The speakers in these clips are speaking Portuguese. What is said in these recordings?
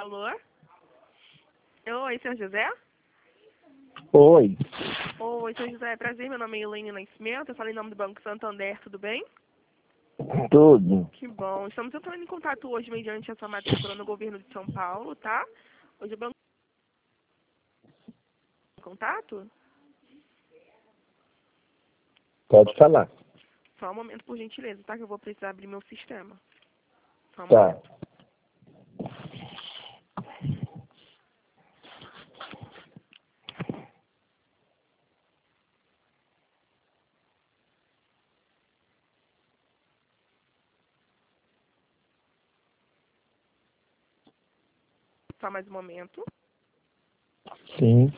Alô? Oi, senhor José? Oi, Oi, senhor José, prazer, meu nome é Elaine Nascimento, eu falei em nome do Banco Santander, tudo bem? tudo. Que bom, estamos entrando em contato hoje mediante a sua matrícula no governo de São Paulo, tá? Hoje o banco em contato? Pode falar. Só um momento, por gentileza, tá? Que eu vou precisar abrir meu sistema. Só um Tá. momento. Só mais um momento. Sim.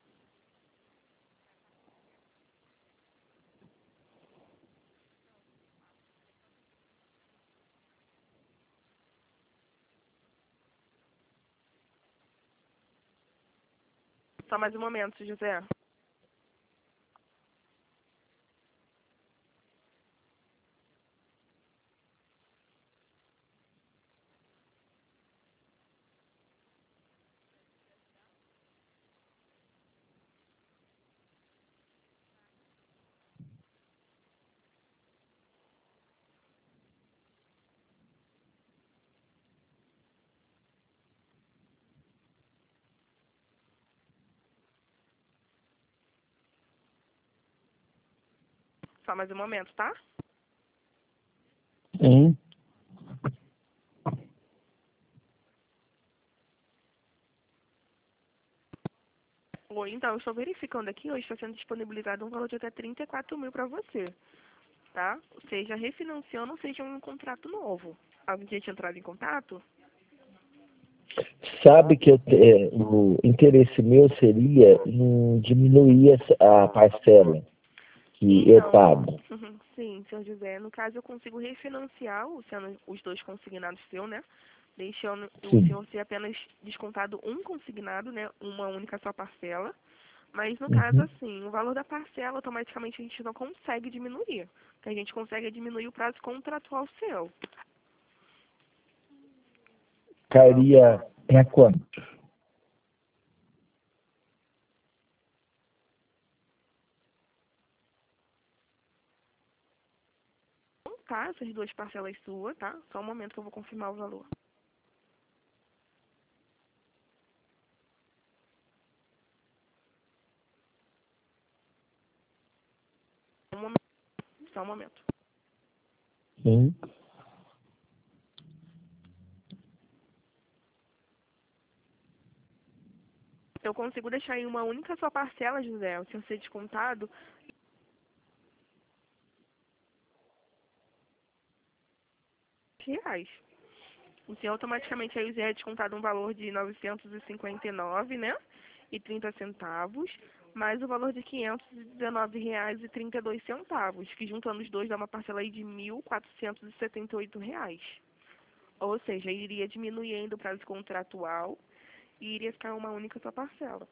Só mais um momento, senhor José. Só mais um momento, tá? Sim. Oi, então, eu estou verificando aqui, hoje está sendo disponibilizado um valor de até 34 mil para você, tá? Seja refinanciando, seja um contrato novo. Alguém tinha te entrado em contato? Sabe que o interesse meu seria em diminuir a parcela que eu Então, pago. sim, senhor José, no caso eu consigo refinanciar, sendo os dois consignados seu, né? Deixando o Sim. senhor ser apenas descontado um consignado, né? Uma única só parcela. Mas no caso, Uhum. assim, o valor da parcela automaticamente a gente não consegue diminuir. O que a gente consegue é diminuir o prazo contratual seu. Cairia para quanto? Então, tá, essas duas parcelas suas, tá? Só um momento que eu vou confirmar o valor. Um momento, só um momento. Sim. Eu consigo deixar em uma única só parcela, José, o senhor ser descontado R$ 100. O senhor automaticamente aí é descontado um valor de 959, né? E 30 centavos, mais o valor de R$ 519,32, que juntando os dois dá uma parcela aí de R$ 1.478. Ou seja, iria diminuindo o prazo contratual e iria ficar uma única só parcela.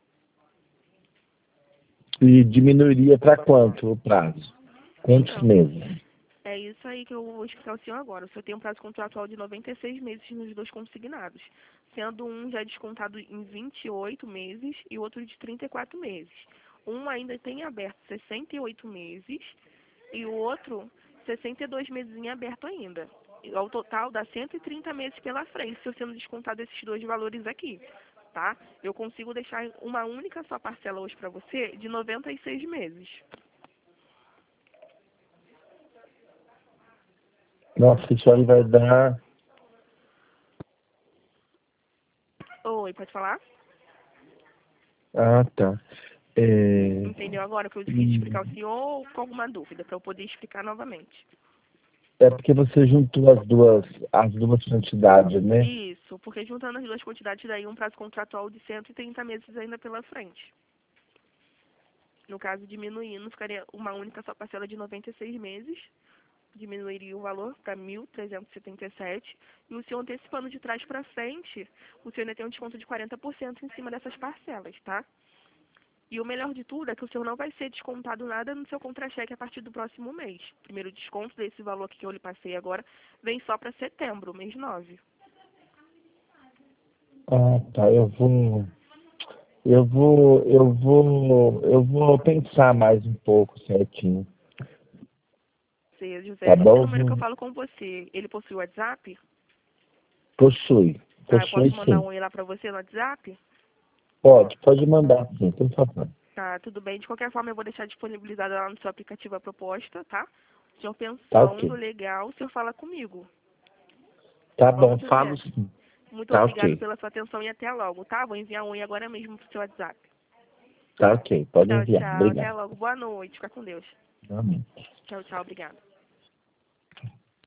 E diminuiria para quanto o prazo? Quantos Então, meses? é isso aí que eu vou explicar ao senhor agora. O senhor tem um prazo contratual de 96 meses nos dois consignados, sendo um já descontado em 28 meses e o outro de 34 meses. Um ainda tem aberto 68 meses e o outro 62 meses em aberto ainda. E ao total dá 130 meses pela frente, se eu sendo descontado esses dois valores aqui, tá? Eu consigo deixar uma única só parcela hoje para você de 96 meses. Nossa, isso aí vai dar. Oi, pode falar? Ah, tá. Entendeu agora que eu quis E explicar ao senhor ou com alguma dúvida, para eu poder explicar novamente? é porque você juntou as duas quantidades, né? Isso, porque juntando as duas quantidades daí um prazo contratual de 130 meses ainda pela frente. No caso, diminuindo, ficaria uma única só parcela de 96 meses, diminuiria o valor para 1.377, e o senhor antecipando de trás para frente, o senhor ainda tem um desconto de 40% em cima dessas parcelas, tá? E o melhor de tudo é que o senhor não vai ser descontado nada no seu contra-cheque a partir do próximo mês. O primeiro desconto desse valor aqui que eu lhe passei agora vem só para setembro, mês 9. Ah, tá. Eu vou pensar mais um pouco certinho. Você, José, Tá esse bom? número que eu falo com você, ele possui WhatsApp? Possui. Tá, eu Possui posso mandar sim. um e lá pra você no WhatsApp? Pode mandar sim, por favor. Tá, tudo bem. De qualquer forma, eu vou deixar disponibilizada lá no seu aplicativo a proposta, tá? Se eu Tá pensando ok. legal, o senhor fala comigo. Tá Tá bom, bom, falo José? sim. Muito Tá obrigado ok. pela sua atenção e até logo, tá? Vou enviar um e agora mesmo pro seu WhatsApp. Tá ok. Pode Tchau, enviar. tchau. Até Obrigado. logo. Boa noite. Fica com Deus. Amém. Tchau, tchau. Obrigada.